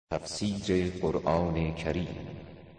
تفسیر قرآن کریم.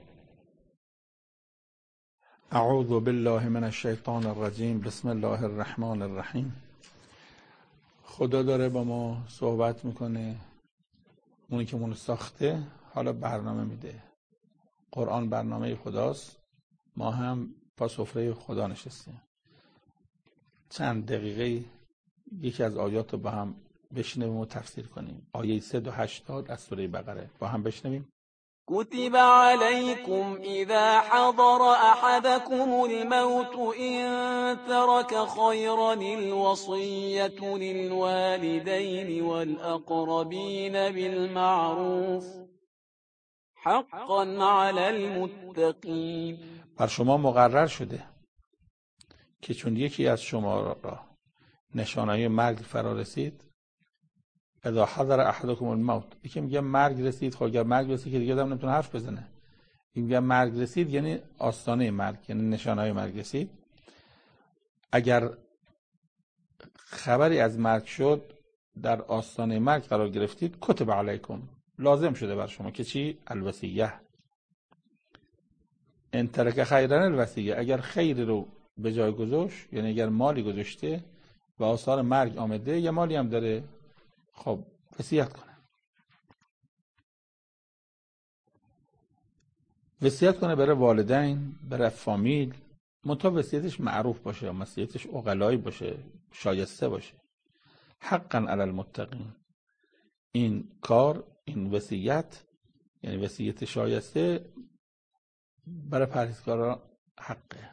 اعوذ بالله من الشیطان الرجیم. بسم الله الرحمن الرحیم. خدا داره با ما صحبت میکنه، اونی که منو ساخته حالا برنامه میده. قرآن برنامه خداست، ما هم با سفره خدا نشستیم. چند دقیقه یکی از آیات رو با هم بشنویم و تفسیر کنیم. آیه 180 از سوره بقره با هم بشنویم. كتب عليكم إذا حضر أحدكم الموت إن ترك خيرا الوصية للوالدين والأقربين بالمعروف حقا على المتقين. بر شما مقرر شده که چون یکی از شما را نشانه مرگ فرا رسید، اذا حضر احدکم الموت، یکی میگه مرگ رسید. خب اگر مرگ رسید که دیگه آدم نمیتونه حرف بزنه. این میگه مرگ رسید یعنی آستانه مرگ، یعنی نشانه مرگ رسید. اگر خبری از مرگ شد، در آستانه مرگ قرار گرفتید، کتب علیکم، لازم شده بر شما که چی؟ الوصیه. ان ترک خیرا الوصیه، اگر خیر رو به جای گذاشت، یعنی اگر مالی گذاشته و آثار مرگ آمده، یه مالی هم داره، خب وصیت کنه. وصیت کنه برای والدین، برای فامیل، منتها وصیتش معروف باشه، وصیتش عقلایی باشه، شایسته باشه. حقا علی المتقین، این کار، این وصیت، یعنی وصیت شایسته برای پرهیزکاران حقه.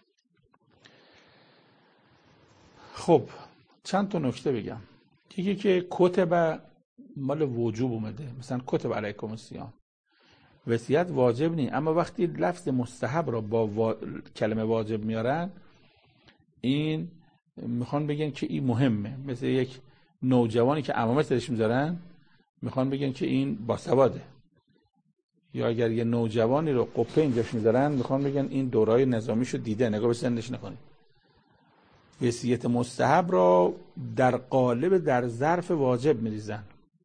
خب چند تا نکته بگم. یکی که کتب مال وجوب اومده، مثلا کتب علیکم الصیام، وصیت واجب نی، اما وقتی لفظ مستحب را با کلمه واجب میارن، این میخوان بگن که این مهمه. مثل یک نوجوانی که عمامه سرش میذارن، میخوان بگن که این باسواده. یا اگر یه نوجوانی رو قپه اینجاش میذارن، میخوان بگن این دورای نظامیشو دیده، نگاه به سنش نکنید. وصیت مستحب را در قالب در ظرف واجب میریزن.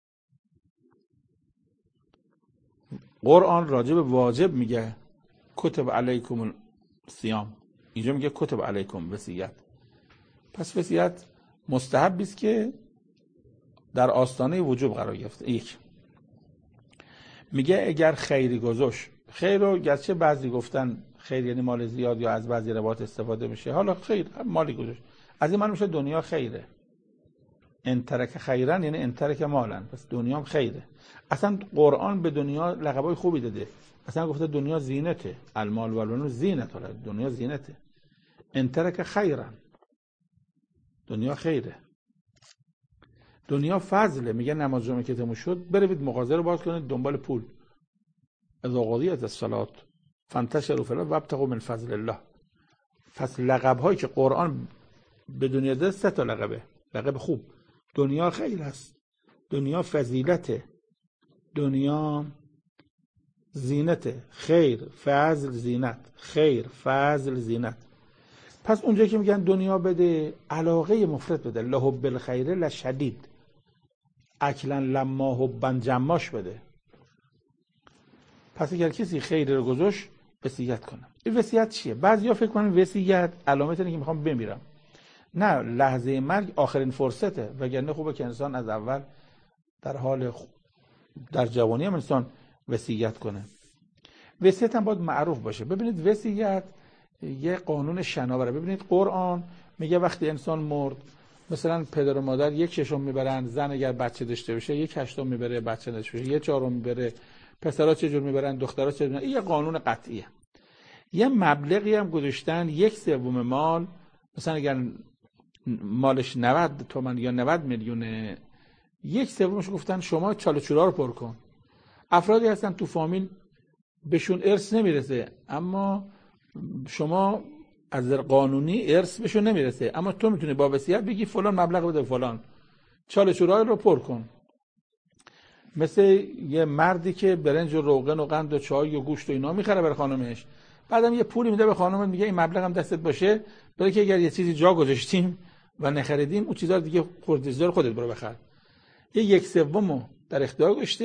قرآن راجب واجب میگه کتب علیکم الصیام، اینجا میگه کتب علیکم وصیت. پس وصیت مستحبی است که در آستانه وجوب قرار گرفته. یک میگه اگر خیری گذاشت، خیر رو گرچه بعضی گفتن خیر یعنی مال زیاد یا از بعضی روایات استفاده میشه، حالا خیر مالی گذاشت، از این معنی میشه دنیا خیره. ان ترک خیرن یعنی ان ترک مالن، پس دنیا هم خیره. اصلا قرآن به دنیا لقبای خوبی داده، اصلا گفته دنیا زینته، المال و البنون زینت، دنیا زینته. ان ترک خیرن، دنیا خیره. دنیا فضله. میگه نماز جمعه که تموم شد، بروید مغازه رو باز کنید دنبال پول. اذا قضیت الصلاة فانتشروا فی الارض وابتغوا من فضل الله. پس لقب هایی که قرآن به دنیا داده 3 تا لقبه، لقب خوب. دنیا خیر است، دنیا فضیلته، دنیا زینته. خیر، فضل، زینت. خیر، فضل، زینت. پس اونجا که میگن دنیا بده، علاقه مفرد بده. لحب الخیر لشدید، اکلا لما حبا جماش بده. پس اگر کسی خیر رو گذاشت، وصیت کنه. این وصیت چیه؟ بعضیا فکر کنن وصیت علامت اینه که میخوام بمیرم. نه، لحظه مرگ آخرین فرصته، وگرنه خوبه که انسان از اول در حال در جوانی هم انسان وصیت کنه. وصیت هم باید معروف باشه. ببینید وصیت یه قانون شناوره. ببینید قرآن میگه وقتی انسان مرد، مثلا پدر و مادر 1/6 میبرن، زن اگر بچه داشته باشه 1/8 میبره، بچه داشته باشه 1/4 میبره، پسرها چجور میبرن، دخترها چجور میبرن. این یه قانون قطعیه. یه مبلغی هم گذاشتن 1/3 مال، مثلا اگر مالش 90 تومن یا 90 میلیونه، 1/3 گفتن شما چاله چورا رو پر کن. افرادی هستن تو فامیل بهشون ارث نمیرسه، اما شما از قانونی ارث بهشون نمیرسه، اما تو میتونی با وصیت بگی فلان مبلغ بده فلان، چاله چورا رو پر کن. مثل یه مردی که برنج و روغن و قند و چای و گوشت و اینا میخره برای خانمش، بعدم یه پولی میده به خانمت، میگه این مبلغ هم دستت باشه، برای که اگر یه چیزی جا گذاشتیم و نخریدیم، اون چیزا دیگه خودت برو بخر. یه 1/3 در اختیار گذاشته،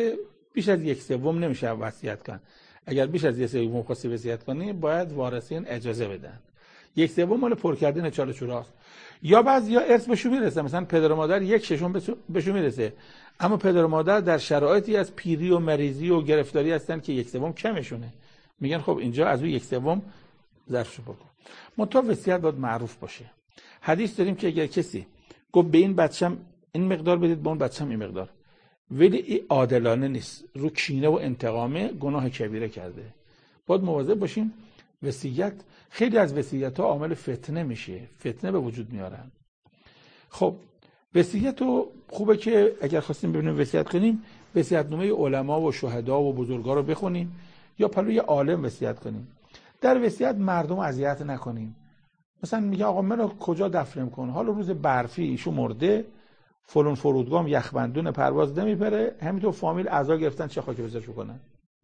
بیش از 1/3 نمیشه وصیت کن. اگر بیش از 1/3 خواستی وصیت کنی باید وارثین اجازه بدن. 1/3 مال پر کردن چالشوراست. یا بعضیا ارث بهشون میرسه، مثلا پدر و مادر 1/6 بهشون میرسه، اما پدر و مادر در شرایطی از پیری و مریضی و گرفتاری هستن که 1/3 کمشونه، میگن خب اینجا از اون 1/3 ظرفشو بکن. منتها وصیت باید معروف باشه. حدیث داریم که اگر کسی گفت به این بچم این مقدار بدید، به اون بچم این مقدار، ولی این عادلانه نیست، رو کینه و انتقامه، گناه کبیره کرده. باید مواظب باشیم. وصیت، خیلی از وصیت‌ها عامل فتنه میشه، فتنه به وجود میارن. خب وصیت رو خوبه که اگر خواستیم ببینیم وصیت کنیم، وصیت‌نامه علما و شهدا و بزرگا رو بخونیم یا پلوی عالم وصیت کنیم. در وصیت مردم اذیت نکنیم. مثلا میگه آقا منو کجا دفن کن، حالا روز برفی ایشو مرده، فلان فرودگاه یخبندون پرواز نمیپره، همینطور فامیل عزا گرفتن چه خاک بزرشو کنن.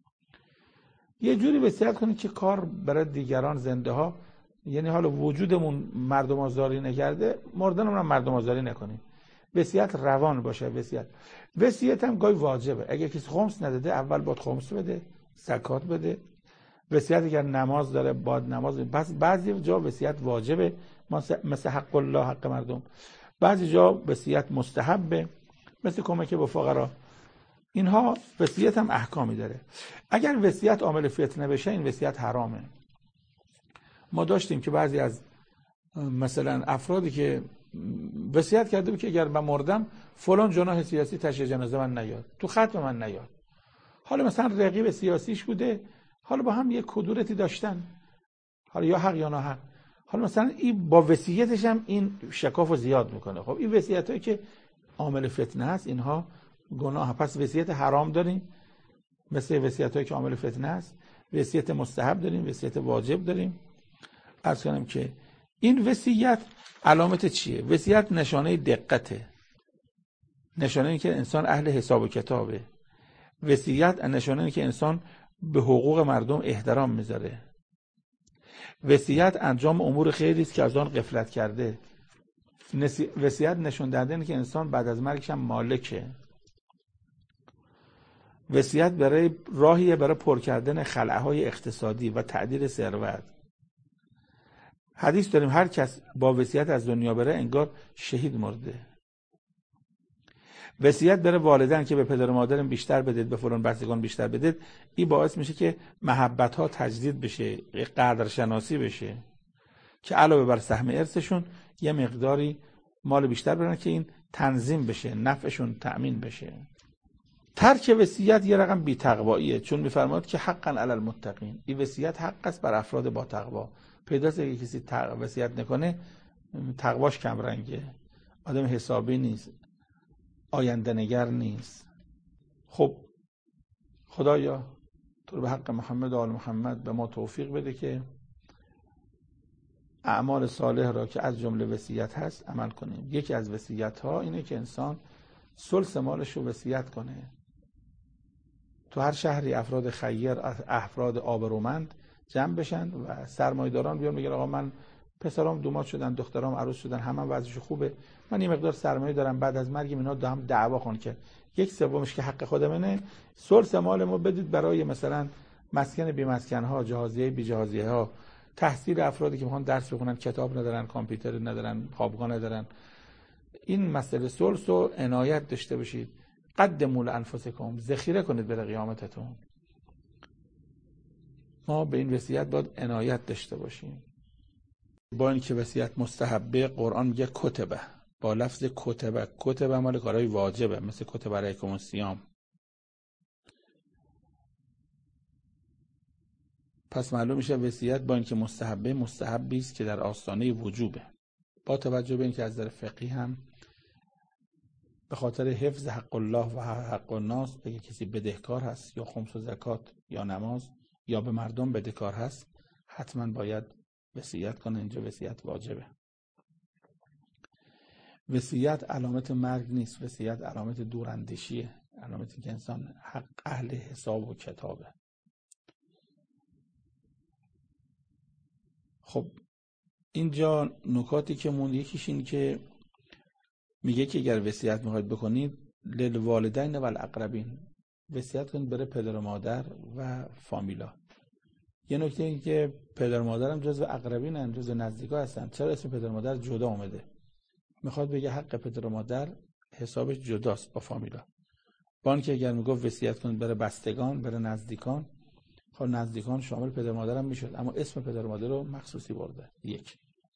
یه جوری وصیت کنید که کار برای دیگران، زنده ها، یعنی حالا وجودمون مردم آزاری نکرده، مردنمون هم مردم آزاری نکنیم. وصیت روان باشه. وصیت هم گاهی واجبه. اگه کسی خمس نداده اول باید خمس بده، زکات بده. وصیت اگر نماز داره باید نماز بده. پس بعضی جا وصیت واجبه، مثل حق الله، حق مردم. بعضی جا وصیت مستحبه، مثل کمک به فقرا. اینها وصیت هم احکامی داره. اگر وصیت عامل فتنه بشه این وصیت حرامه. ما داشتیم که بعضی از مثلا افرادی که وصیت کرده بود که اگر من مردم فلان جناح سیاسی تشییع جنازه من نیاد، تو ختم من نیاد. حالا مثلا رقیب سیاسیش بوده، حالا با هم یک کدورتی داشتن، حالا یا حق یا ناحق، حالا مثلا این با وصیتش هم این شکافو زیاد میکنه. خب این وصیتایی که عامل فتنه هست اینها گناه. پس وصیت حرام داریم مثل وصیتایی که عامل فتنه هست، وصیت مستحب داریم، وصیت واجب داریم. عرض کنم که این وصیت علامت چیه؟ وصیت نشانه دقته، نشانه اینه که انسان اهل حساب و کتابه. وصیت نشانه اینه که انسان به حقوق مردم احترام میذاره. وصیت انجام امور خیری است که از آن غفلت کرده. وصیت نشون دهنده اینه که انسان بعد از مرگش هم مالکه. وصیت برای راهیه برای پر کردن خلأهای اقتصادی و تعدیل ثروت. حدیث داریم هر کس با وصیت از دنیا بره انگار شهید مرده. وصیت برای والدین که به پدر و مادرم بیشتر بدید، به فلان بستگان بیشتر بدید، این باعث میشه که محبت ها تجدید بشه، قدرشناسی بشه، که علاوه بر سهم ارثشون یه مقداری مال بیشتر برن که این تنظیم بشه، نفعشون تأمین بشه. ترک وصیت یه رقم بی‌تقواییه، چون میفرماد که حقا علی المتقین، این وصیت حق است بر افراد با تقوا. پیداست اگه کسی وصیت نکنه تقواش کم رنگه، آدم حسابی نیست، آینده نگر نیست. خب خدایا تو رو به حق محمد و آل محمد به ما توفیق بده که اعمال صالح را که از جمله وصیت هست عمل کنیم. یکی از وصیت ها اینه که انسان ثلث مالش رو وصیت کنه. تو هر شهری افراد خیر، افراد آبرومند جمع بشن و سرمایه‌داران بیان بگن آقا من پسرام دومات شدن، دخترام عروس شدن، همه وضعش خوبه، من یه مقدار سرمایه دارم، بعد از مرگ اینا هم دعوا کن که 1/3 که حق خودمونه، ثلث مالمو بدید برای مثلا مسکن بی مسکن ها، جهازیه بی جهازیه ها، تحصیل افرادی که میخوان درس بخونن، کتاب ندارن، کامپیوتر ندارن، خوابگاه ندارن. این مسئله ثلث رو عنایت داشته باشید. قدموا لانفسکم، ذخیره کنید برای قیامتتون. ما به این وصیت باید عنایت داشته باشیم. با اینکه وصیت مستحبه، قرآن میگه کتبه، با لفظ کتبه. کتبه مال کارهای واجبه، مثل کتبه علیکم الصیام. پس معلوم میشه وصیت با اینکه مستحبه، مستحبی است که در آستانه وجوبه. با توجه به اینکه از نظر فقهی هم به خاطر حفظ حق الله و حق الناس، اگه کسی بدهکار هست یا خمس و زکات یا نماز یا به مردم بدهکار هست، حتما باید وصیت کنه. اینجا وصیت واجبه. وصیت علامت مرگ نیست، وصیت علامت دوراندیشیه، علامتی که انسان حق اهل حساب و کتابه. خب اینجا نکاتی که موند، یکیش این که میگه که اگر وصیت میخواید بکنید للوالدین و الاقربین، وصیت کنید برای پدر و مادر و فامیلا. یه نکته این که پدر و مادرم جزو اقربینن، جزو نزدیکا هستن. چرا اسم پدر و مادر جدا اومده؟ میخواد بگه حق پدر و مادر حسابش جداست با فامیلا. با اینکه اگر میگفت وصیت کنید برای بستگان، برای نزدیکان، خب نزدیکان شامل پدر و مادرم میشد، اما اسم پدر و مادر رو مخصوصی برده. یک.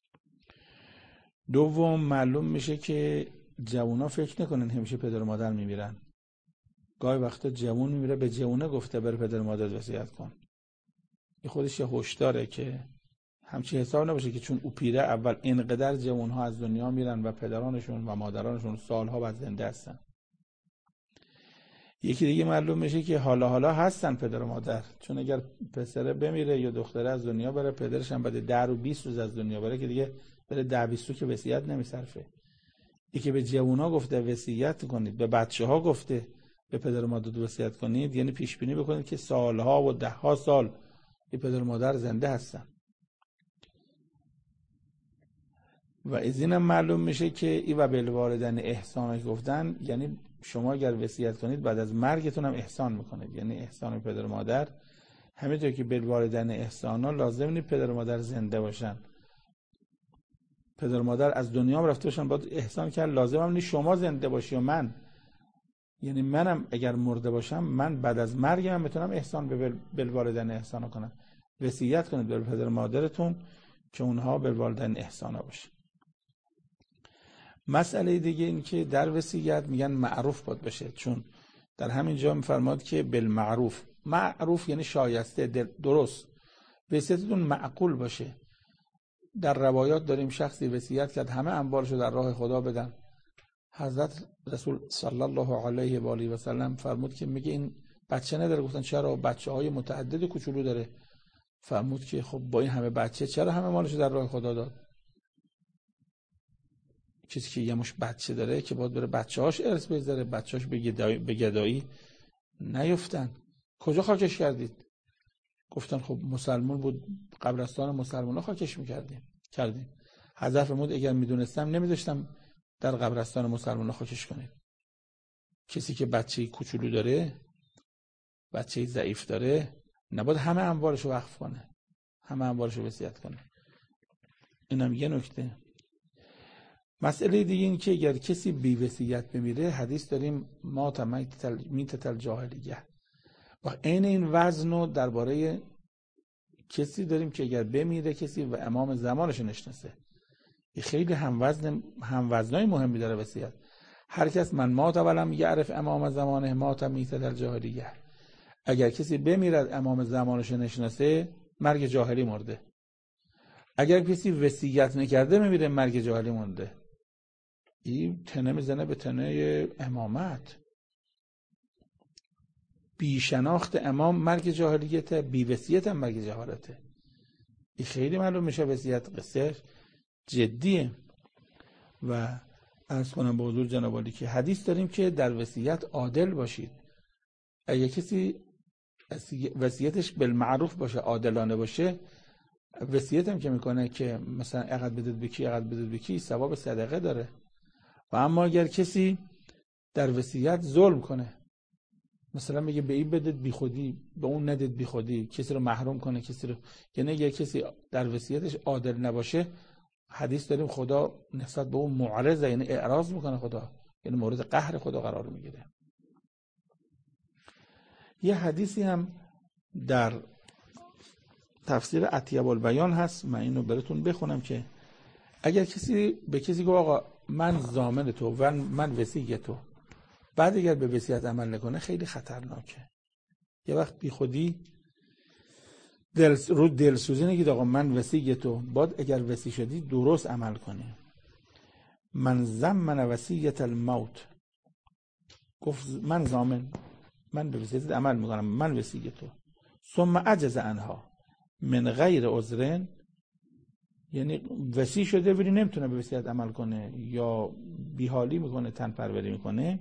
دوم، معلوم میشه که جوونا فکر نکنن همیشه پدر و مادر میمیرن. گاهی وقتا جوون میمیره به جوونه گفته بر پدر و مادر وصیت کن. این خودش یه هشداره که همچین حساب نباشه که چون او پیره اول اینقدر جوانها از دنیا میرن و پدرانشون و مادرانشون سالها بعد زنده هستن. یکی دیگه معلوم میشه که حالا هستن پدر و مادر، چون اگر پسره بمیره یا دختره از دنیا بره، پدرش هم بعد 10 و 20 روز از دنیا بره که دیگه بره 10 20 روز که وصیت نمیصرفه. یکی به جوونا گفته وصیت کنید، به بچه‌ها گفته به پدر و مادر وصیت کنید، یعنی پیش بینی بکنید که سالها و 10 سال این پدر و مادر زنده هستن. و از اینم معلوم میشه که ای و بالوالدین احسان گفتن، یعنی شما اگر وصیت کنید بعد از مرگتون هم احسان میکنید، یعنی احسان به پدر و مادر. همینطور که بالوالدین احسانا لازم نیست پدر و مادر زنده باشن، پدر و مادر از دنیا هم رفته باشن باید احسان کرد. لازم هم نیست شما زنده باشی و من، یعنی منم اگر مرده باشم من بعد از مرگم میتونم احسان به بالوالدین احسان کنم. وصیت کنید به پدر و مادرتون که اونها بالوالدین احسان باشه. مسئله دیگه این که در وصیت میگن معروف باید بشه، چون در همین جا میفرماد که بالمعروف. معروف یعنی شایسته، درست. وصیتتون معقول باشه. در روایات داریم شخصی وصیت کرد همه اموالشو در راه خدا بدن. حضرت رسول صلی الله علیه و آله و سلم فرمود که میگه این بچه نداره. گفتن چرا؟ بچه‌های متعدد کوچولو داره. فرمود که خب با این همه بچه چرا همه مالشو در راه خدا داد؟ کسی که یه مش بچه داره که باید بره بچه‌هاش ارث بذاره، بچه‌هاش به گدایی نیفتن. کجا خاکش کردید؟ گفتن خب مسلمان بود، قبرستان مسلمان‌ها خاکش کردیم. حضرت فرمود اگر میدونستم نمیذاشتم در قبرستان مسلمان‌ها خاکش کنید. کسی که بچه‌ی کوچولو داره، بچه‌ی ضعیف داره، نباید همه اموالشو وقف کنه، همه اموالشو وصیت کنه. اینم یه نکته. مسئله دیگه این که اگر کسی بی وصیت بمیره، حدیث داریم مات میتة الجاهلیه. و عین این وزنو درباره کسی داریم که اگر بمیره کسی و امام زمانش نشناسه، خیلی هموزنای مهمی داره وصیت. هر کس من مات ولم یعرف امام زمانه مات میتة الجاهلیه. اگر کسی بمیرد امام زمانش نشناسه، مرگ جاهلی مرده. اگر کسی وصیت نکرده میمیره، مرگ جاهلی مرده. این تنه میزنه به تنه امامت. بی شناخت امام مرگ جاهلیته، بی وصیت هم مرگ جهالته. این خیلی معلوم میشه وصیت قصه جدیه. و عرض کنم به حضور جناب عالی که حدیث داریم که در وصیت عادل باشید. اگه کسی وصیتش بالمعروف باشه، عادلانه باشه، وصیت هم که میکنه که مثلا اقد بدید بکی اقد بدید بکی، ثواب صدقه داره. و اما اگر کسی در وصیت ظلم کنه، مثلا میگه به این بدید بی خودی، به اون ندید بی خودی، کسی رو محروم کنه، کسی رو، یعنی اگر کسی در وصیتش عادل نباشه، حدیث داریم خدا نسبت به اون معرضه، یعنی اعراض میکنه خدا، یعنی مورد قهر خدا قرار میگیره. یه حدیثی هم در تفسیر اطیب البیان هست، من اینو براتون بخونم که اگر کسی به کسی گفت آقا من ضامن تو و من وصی تو، بعد اگر به وصیت عمل نکنه خیلی خطرناکه. یه وقت بی خودی رو دلسوزی نگید آقا من وصی تو، بعد اگر وصی شدی درست عمل کنی. من ضمن وصیت الموت، گفت من ضامن، من به وصیت عمل میکنم، من وصی تو، ثم عجز عنها من غیر عذر، یعنی وصی شده ولی نمیتونه به وصیت عمل کنه یا بیحالی میکنه، تن پروری میکنه،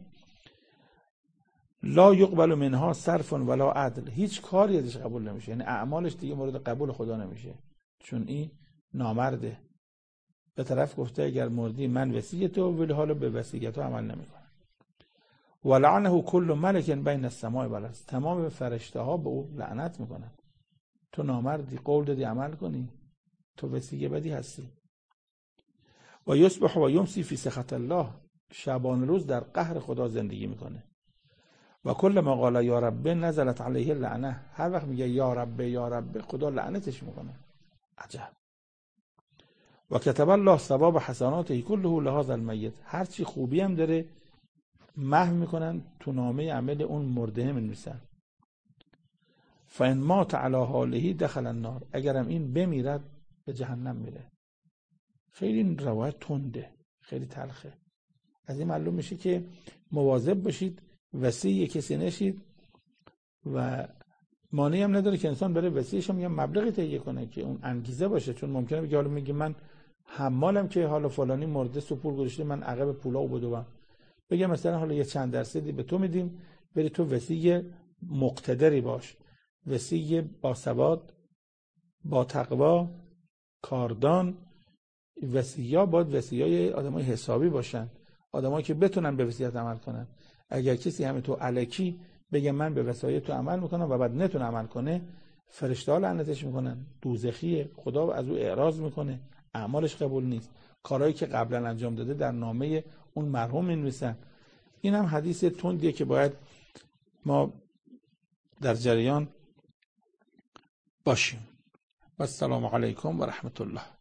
لا یقبل منها صرف ولا عدل، هیچ کاری ازش قبول نمیشه، یعنی اعمالش دیگه مورد قبول خدا نمیشه، چون این نامرده. به طرف گفته اگر مردی من وصی تو، ولی حالا به وصیت تو عمل نمیکنه. ولعنه کل ملک بین السماء و الارض، تمام فرشته ها به او لعنت میکنن. تو نامردی، قول دادی عمل کنی، تو وصیه بدی هستی. و یصبح و یمسی فی سخط الله، شبان روز در قهر خدا زندگی میکنه. و کل ما قال یا رب نزلت علیه اللعنه، هر وقت میگه یا رب یا رب خدا لعنتش میکنه. عجب. و کتب الله ثواب حسناته کله لهذا المیت، هر چی خوبی هم داره محو میکنن تو نامه عمل اون مرده مینویسن. فان مات علی حاله دخل النار، اگرم این بمیرد به جهنم میره. خیلی این روایت تنده، خیلی تلخه. از این معلوم میشه که مواظب باشید وصی کسی نشید و مانعی هم نداره که انسان بره وصیش هم یه مبلغی تهیه کنه که اون انگیزه باشه. چون ممکنه بگه حالا میگه من حمالم که حالا فلانی مرده سپور گذاشته، من عقب پولا بدوم، بگه مثلا حالا یه چند درصدی به تو میدیم بری تو وصی مقتدری باش، وصی با ثبات، با تقوا، کاردان. وصی‌ها باید وصیای آدمای حسابی باشن، آدمایی که بتونن به وصیت عمل کنن. اگر کسی همه تو الکی بگه من به وصایت تو عمل میکنم و بعد نتونه عمل کنه، فرشته ها لعنتش میکنن، دوزخیه، خدا از او اعراض میکنه، اعمالش قبول نیست، کارهایی که قبلا انجام داده در نامه اون مرحوم مینویسن. این هم حدیث تندیه که باید ما در جریان باشیم. و السلام علیکم و رحمت الله.